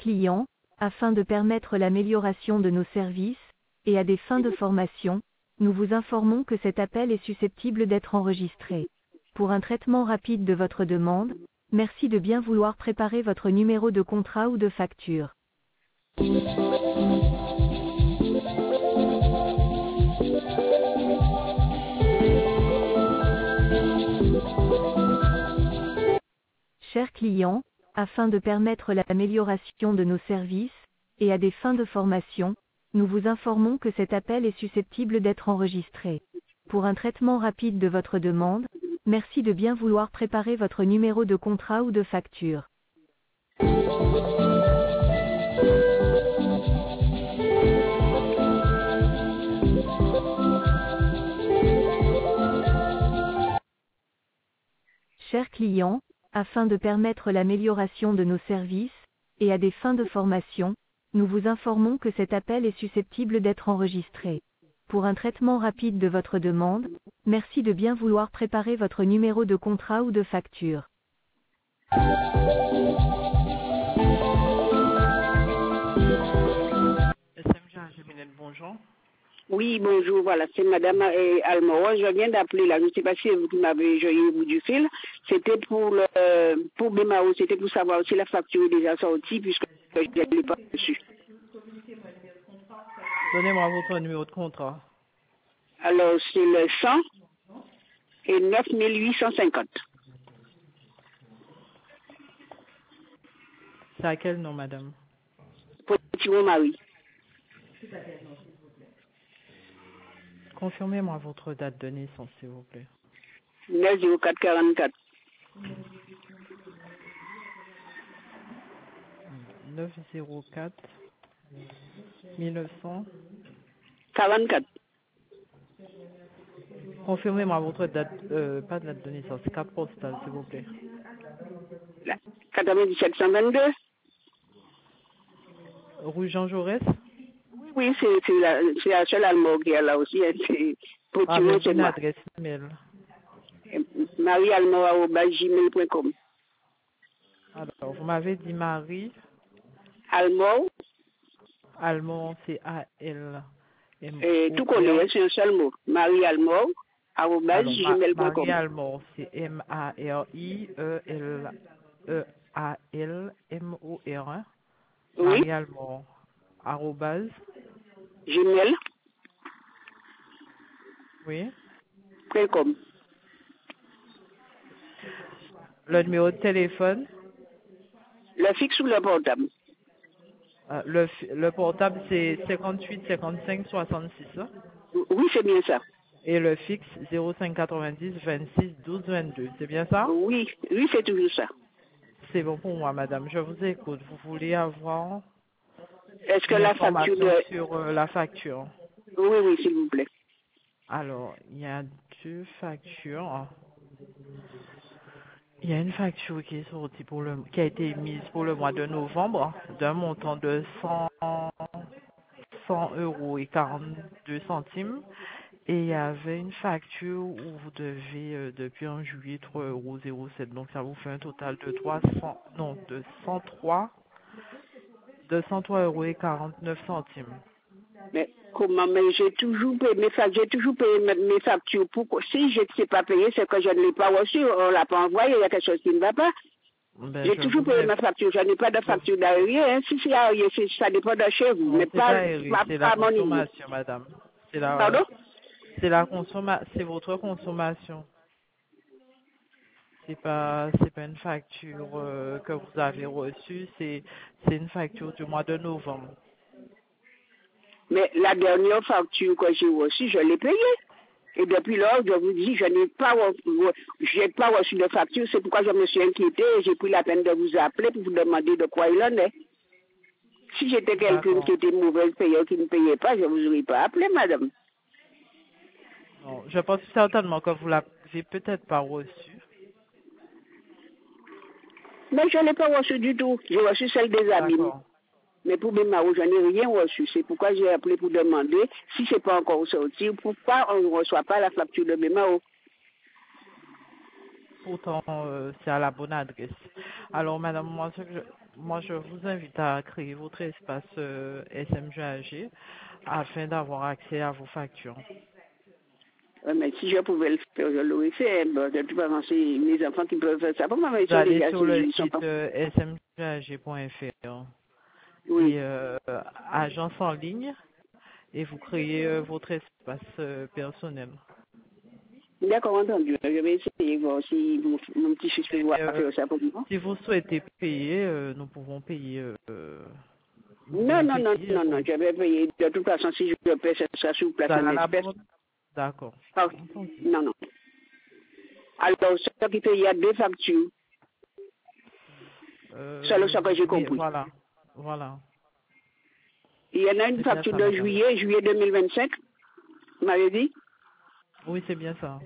client, afin de permettre l'amélioration de nos services, et à des fins de formation, nous vous informons que cet appel est susceptible d'être enregistré. Pour un traitement rapide de votre demande, merci de bien vouloir préparer votre numéro de contrat ou de facture. Chers clients, afin de permettre l'amélioration de nos services, et à des fins de formation, nous vous informons que cet appel est susceptible d'être enregistré. Pour un traitement rapide de votre demande, merci de bien vouloir préparer votre numéro de contrat ou de facture. Chers clients, afin de permettre l'amélioration de nos services, et à des fins de formation, nous vous informons que cet appel est susceptible d'être enregistré. Pour un traitement rapide de votre demande, merci de bien vouloir préparer votre numéro de contrat ou de facture. Bonjour. Oui, bonjour, voilà, c'est Madame Almoro. Je viens d'appeler là, je ne sais pas si c'est vous qui m'avez joigné au bout du fil. C'était pour Bemao, c'était pour savoir si la facture est déjà sortie, puisque je ne l'ai pas reçue. Donnez-moi votre numéro de contrat. Alors, c'est le 100 et 9850. C'est à quel nom, madame? Petit Marie. Confirmez-moi votre date de naissance, s'il vous plaît. 90444. 904 1900. 44. Confirmez-moi votre date, pas de date de naissance, carte postale, s'il vous plaît. 9722. Rue Jean Jaurès? Oui, c'est la seule Almoro qui est là aussi. C'est Ah, mais une adresse email. marialmoro@gmail.com. Alors, vous m'avez dit Marie. Almoro. Almoro, c'est A-L. Tout collé, c'est un seul mot. marialmoro@gmail.com. Marie Almoro, c'est M-A-R-I-E-L-E-A-L-M-O-R. Oui. Marie Almoro, arrobase. Gmail. Oui. .com. Le numéro de téléphone. Le fixe ou le portable? Le portable, c'est 58 55 66. Hein? Oui, c'est bien ça. Et le fixe, 05 90 26 12 22. C'est bien ça? Oui, oui, c'est toujours ça. C'est bon pour moi, madame. Je vous écoute. Vous voulez avoir Est-ce que une la facture information sur la facture? Oui, oui, s'il vous plaît. Alors, il y a deux factures. Il y a une facture qui est sortie qui a été mise pour le mois de novembre d'un montant de 100 euros et 42 centimes. Et il y avait une facture où vous devez, depuis en juillet, 3,07 euros. Donc, ça vous fait un total de 203 euros et 49 centimes. Mais comment? Mais j'ai toujours payé mes factures. Pourquoi? Si je ne sais pas payer, c'est que je ne l'ai pas reçu. On ne l'a pas envoyé. Il y a quelque chose qui ne va pas. Ben, J'ai toujours payé ma facture. Je n'ai pas de facture d'arrière. Hein. Si c'est arrière, ça dépend de chez vous. Non, Mais c'est pas Eric, c'est la pas mon niveau. consommation, madame. Pardon? C'est votre consommation. C'est pas une facture que vous avez reçue, c'est une facture du mois de novembre. Mais la dernière facture que j'ai reçue, je l'ai payée. Et depuis lors, je vous dis, je n'ai pas reçu de facture. C'est pourquoi je me suis inquiétée et j'ai pris la peine de vous appeler pour vous demander de quoi il en est. Si j'étais quelqu'un qui était mauvais payeur, qui ne payait pas, je ne vous aurais pas appelé, madame. Non, je pense certainement que vous l'avez peut-être pas reçue. Mais je ne l'ai pas reçu du tout. J'ai reçu celle des abîmes. Mais pour Bemao, je n'ai rien reçu. C'est pourquoi j'ai appelé pour demander si ce n'est pas encore sorti. Pourquoi on ne reçoit pas la facture de Bemao? Pourtant, c'est à la bonne adresse. Alors, madame, moi, moi, je vous invite à créer votre espace SMGAG afin d'avoir accès à vos factures. Mais si je pouvais le faire, je l'aurais fait. Bon, de toute façon, c'est mes enfants qui peuvent faire ça. Pour moi, ils Vous sont allez déjà, sur le ils sont site pas. smgag.fr Oui. et agence en ligne et vous créez votre espace personnel. D'accord, entendu. Je vais essayer de voir si mon petit fils peut Et, voir faire ça pour moi. si vous souhaitez payer, nous pouvons payer. Nous Non, pouvons non, non, payer. non, non, je vais payer. De toute façon, si je paie, ce sera sur place Vous allez en à la espèces. banque. D'accord. Ah, Entendu. non, non. Alors, ce qui paye, il y a deux factures. C'est le ça que j'ai Oui, compris. voilà. Voilà. Il y en a une C'est bien facture ça, de madame. juillet 2025, vous m'avez dit. Oui, c'est bien ça.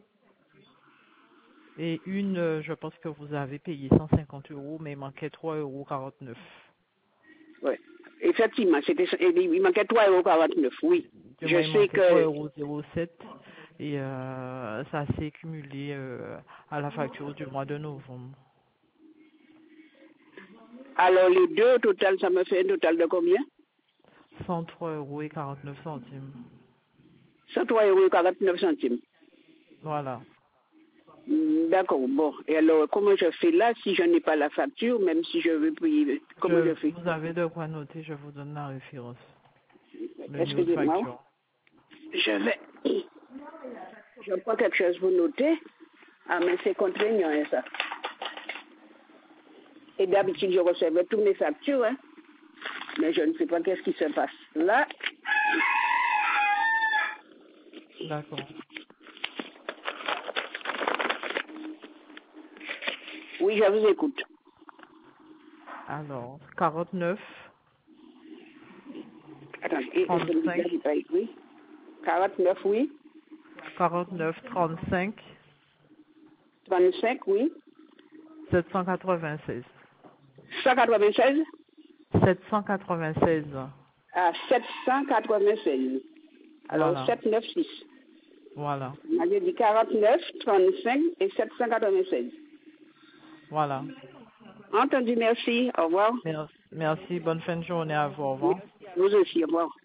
Et une, je pense que vous avez payé 150 euros, mais il manquait 3,49 €. Oui. Effectivement, il manquait 3,49 €. Oui. Que Je moi, il sais manquait que, 3,07 € et ça s'est cumulé à la facture du mois de novembre. alors les deux au total, ça me fait un total de combien? 103,49 €. 103,49 €. Voilà. D'accord, bon. Et alors, comment je fais là si je n'ai pas la facture, même si je veux payer? Comment je fais? Vous avez de quoi noter, je vous donne la référence. Le numéro de Excusez-moi. facture. Je vais. Je prends quelque chose pour noter. Ah, mais c'est contraignant, hein, ça. Et d'habitude, je recevais toutes mes factures, hein. Mais je ne sais pas qu'est-ce qui se passe. Là, D'accord. oui, je vous écoute. Alors, 49, Attendez, et celui-là, 35, j'ai pas écrit. 49, oui. 49, 35, 35, oui. 796. 196 796. à 796. Alors, Voilà. 796. Voilà. Vous m'avez dit 49, 35 et 796. Voilà. Entendu, merci. Au revoir. Merci. Bonne fin de journée à vous. Au revoir. Vous aussi, au revoir.